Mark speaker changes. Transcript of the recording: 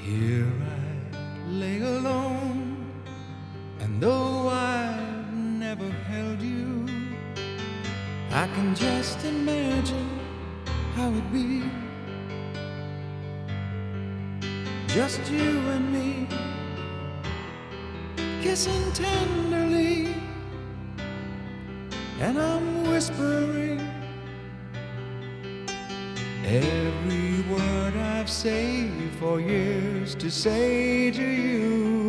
Speaker 1: Here I lay alone, and though I've never held you, I can just imagine how it'd be, just you and me, kissing tenderly, and I'm whispering every word I've saved for years to say to you.